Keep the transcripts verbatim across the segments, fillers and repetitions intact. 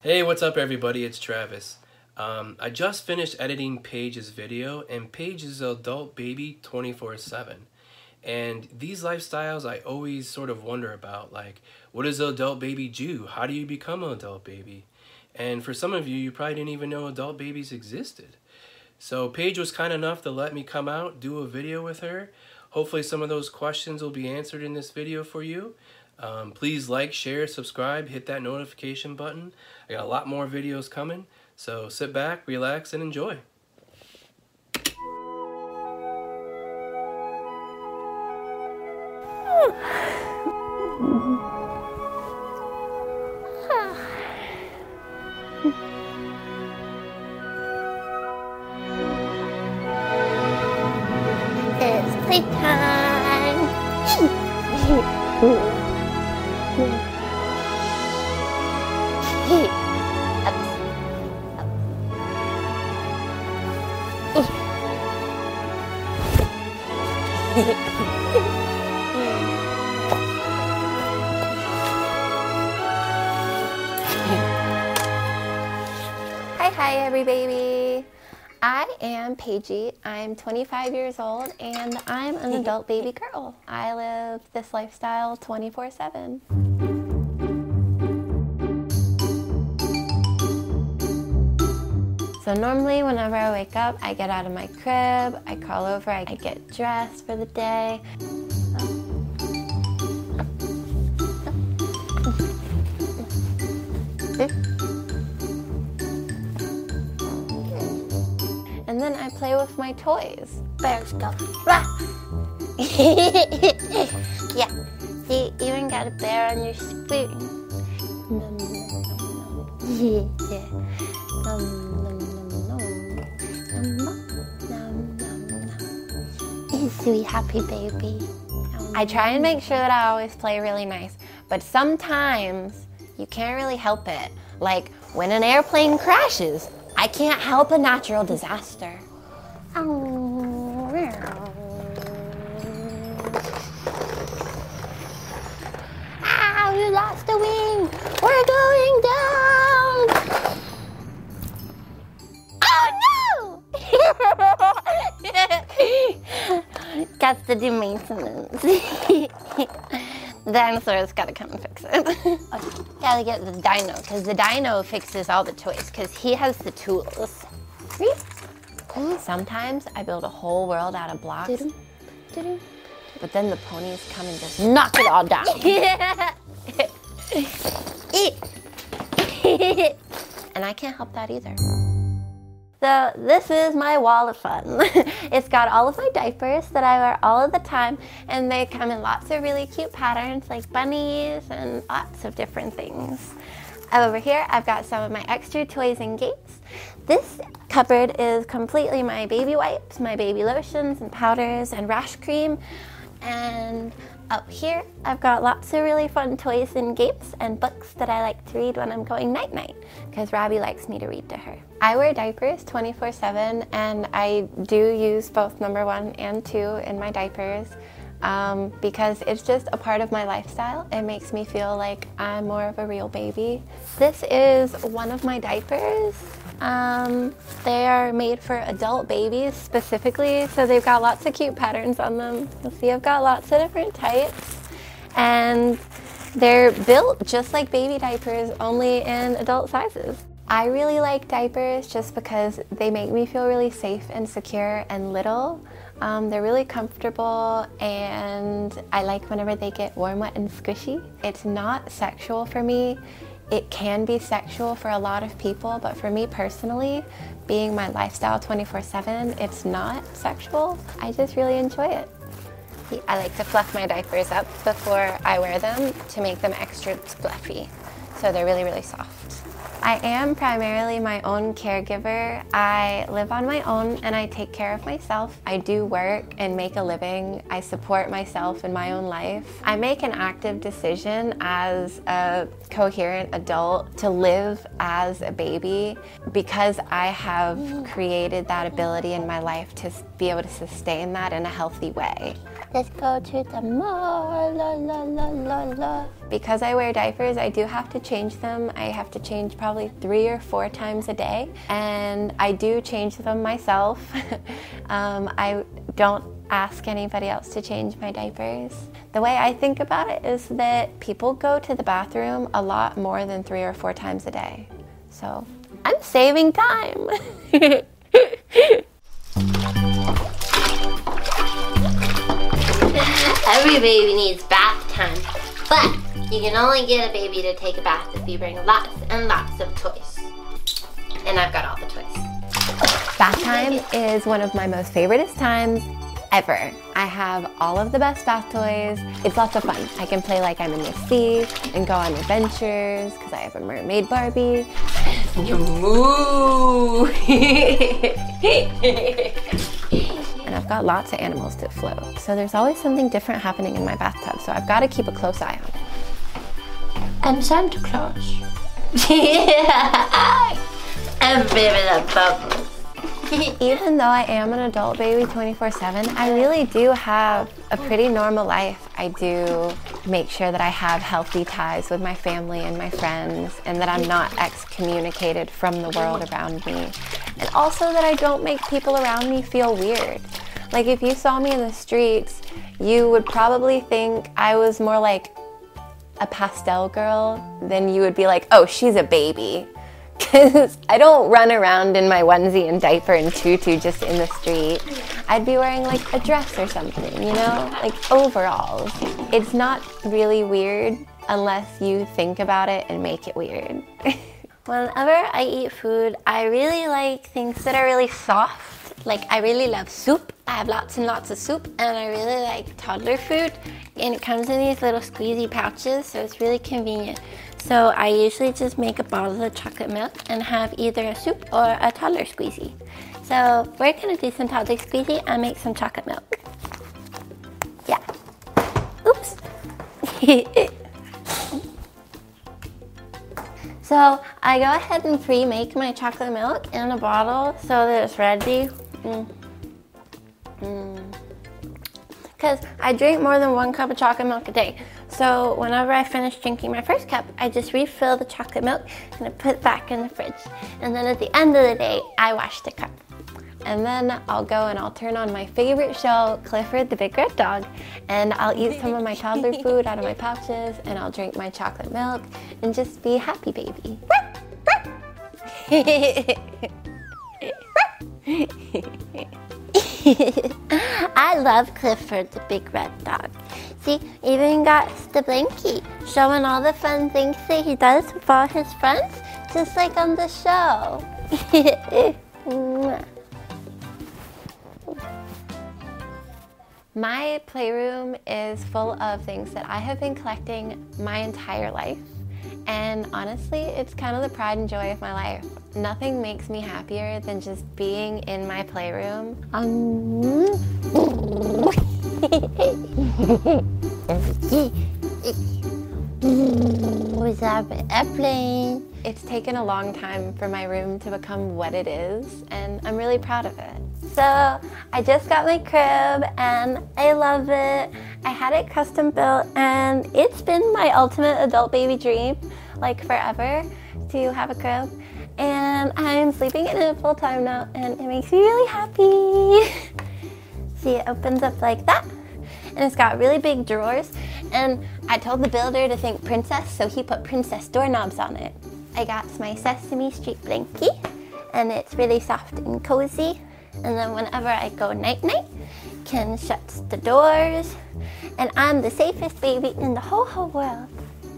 Hey, what's up everybody? It's Travis. Um, I just finished editing Paige's video, and Paige is an adult baby twenty-four seven. And these lifestyles I always sort of wonder about, like, what does an adult baby do? How do you become an adult baby? And for some of you, you probably didn't even know adult babies existed. So Paige was kind enough to let me come out, do a video with her. Hopefully some of those questions will be answered in this video for you. Um, please like, share, subscribe, hit that notification button. I got a lot more videos coming, so sit back, relax, and enjoy. It's playtime. Hi, hi, every baby. I am Paigey. I'm twenty-five years old and I'm an adult baby girl. I live this lifestyle twenty-four seven. So normally whenever I wake up, I get out of my crib, I crawl over, I get dressed for the day. And then I play with my toys. Bears go. Yeah, you even got a bear on your spoon. Yeah. Sweet happy baby. I try and make sure that I always play really nice, but sometimes you can't really help it. Like when an airplane crashes, I can't help a natural disaster. Oh, you lost a wing. We're going down. Oh no! Got to do maintenance. The dinosaur's gotta come and fix it. Gotta get the dino, because the dino fixes all the toys, because he has the tools. Sometimes I build a whole world out of blocks, but then the ponies come and just knock it all down. And I can't help that either. So this is my wall of fun. It's got all of my diapers that I wear all of the time, and they come in lots of really cute patterns like bunnies and lots of different things. Over here I've got some of my extra toys and games. This cupboard is completely my baby wipes, my baby lotions and powders and rash cream. And up here I've got lots of really fun toys and games and books that I like to read when I'm going night-night, because Robbie likes me to read to her. I wear diapers twenty-four seven, and I do use both number one and two in my diapers um, because it's just a part of my lifestyle. It makes me feel like I'm more of a real baby. This is one of my diapers. Um, they are made for adult babies specifically, so they've got lots of cute patterns on them. You'll see I've got lots of different types, and they're built just like baby diapers, only in adult sizes. I really like diapers just because they make me feel really safe and secure and little. Um, they're really comfortable, and I like whenever they get warm, wet, and squishy. It's not sexual for me. It can be sexual for a lot of people, but for me personally, being my lifestyle twenty-four seven, it's not sexual. I just really enjoy it. I like to fluff my diapers up before I wear them to make them extra fluffy, so they're really, really soft. I am primarily my own caregiver. I live on my own and I take care of myself. I do work and make a living. I support myself in my own life. I make an active decision as a coherent adult to live as a baby because I have created that ability in my life to be able to sustain that in a healthy way. Let's go to the mall, la la la la la. Because I wear diapers, I do have to change them. I have to change probably probably three or four times a day, and I do change them myself. um, I don't ask anybody else to change my diapers. The way I think about it is that people go to the bathroom a lot more than three or four times a day. So I'm saving time. Every baby needs bath time, but you can only get a baby to take a bath if you bring lots and lots of toys. And I've got all the toys. Bath time is one of my most favoriteest times ever. I have all of the best bath toys. It's lots of fun. I can play like I'm in the sea and go on adventures because I have a mermaid Barbie. And I've got lots of animals to float. So there's always something different happening in my bathtub, so I've got to keep a close eye on it. I'm Santa Claus. And baby the bubbles. Even though I am an adult baby twenty-four seven, I really do have a pretty normal life. I do make sure that I have healthy ties with my family and my friends, and that I'm not excommunicated from the world around me. And also that I don't make people around me feel weird. Like if you saw me in the streets, you would probably think I was more like a pastel girl than you would be like, oh, she's a baby. Because I don't run around in my onesie and diaper and tutu just in the street. I'd be wearing like a dress or something, you know, like overalls. It's not really weird unless you think about it and make it weird. Whenever I eat food, I really like things that are really soft. Like I really love soup. I have lots and lots of soup, and I really like toddler food. And it comes in these little squeezy pouches, so it's really convenient. So I usually just make a bottle of chocolate milk and have either a soup or a toddler squeezy. So we're gonna do some toddler squeezy and make some chocolate milk. Yeah. Oops. So I go ahead and pre-make my chocolate milk in a bottle so that it's ready. Mm. Mm. Because I drink more than one cup of chocolate milk a day. So whenever I finish drinking my first cup, I just refill the chocolate milk and I put it back in the fridge. And then at the end of the day, I wash the cup. And then I'll go and I'll turn on my favorite show, Clifford the Big Red Dog, and I'll eat some of my toddler food out of my pouches, and I'll drink my chocolate milk and just be a happy baby. I love Clifford the Big Red Dog. See, even got the blankie showing all the fun things that he does with all his friends, just like on the show. My playroom is full of things that I have been collecting my entire life. And honestly, it's kind of the pride and joy of my life. Nothing makes me happier than just being in my playroom. Um, Was that an airplane? It's taken a long time for my room to become what it is, and I'm really proud of it. So I just got my crib and I love it. I had it custom built and it's been my ultimate adult baby dream, like forever, to have a crib. And I'm sleeping in it full time now and it makes me really happy. See, it opens up like that and it's got really big drawers. And I told the builder to think princess, so he put princess doorknobs on it. I got my Sesame Street blankie and it's really soft and cozy. And then whenever I go night-night, Ken shuts the doors, and I'm the safest baby in the whole whole world.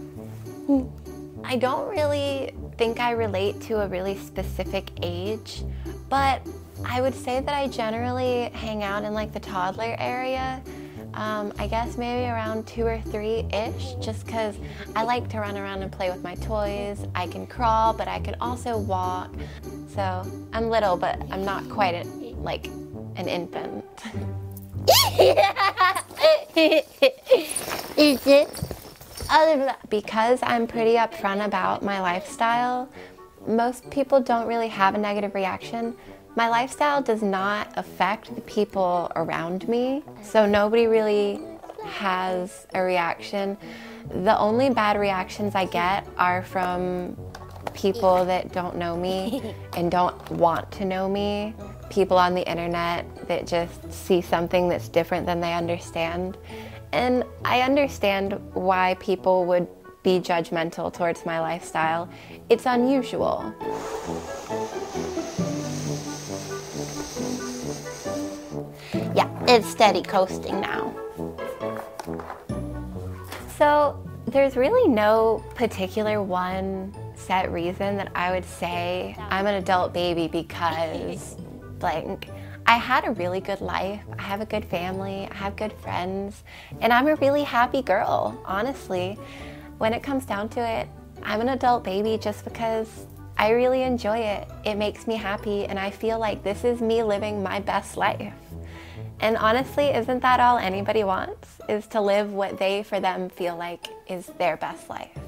I don't really think I relate to a really specific age, but I would say that I generally hang out in like the toddler area. Um, I guess maybe around two or three-ish, just because I like to run around and play with my toys. I can crawl, but I can also walk. So I'm little, but I'm not quite a, like an infant. Is it? Because I'm pretty upfront about my lifestyle, most people don't really have a negative reaction. My lifestyle does not affect the people around me, so nobody really has a reaction. The only bad reactions I get are from people that don't know me and don't want to know me, people on the internet that just see something that's different than they understand. And I understand why people would be judgmental towards my lifestyle. It's unusual. Yeah, it's steady coasting now. So there's really no particular one set reason that I would say I'm an adult baby because blank. I had a really good life. I have a good family. I have good friends. And I'm a really happy girl, honestly. When it comes down to it, I'm an adult baby just because I really enjoy it. It makes me happy and I feel like this is me living my best life. And honestly, isn't that all anybody wants? Is to live what they, for them, feel like is their best life.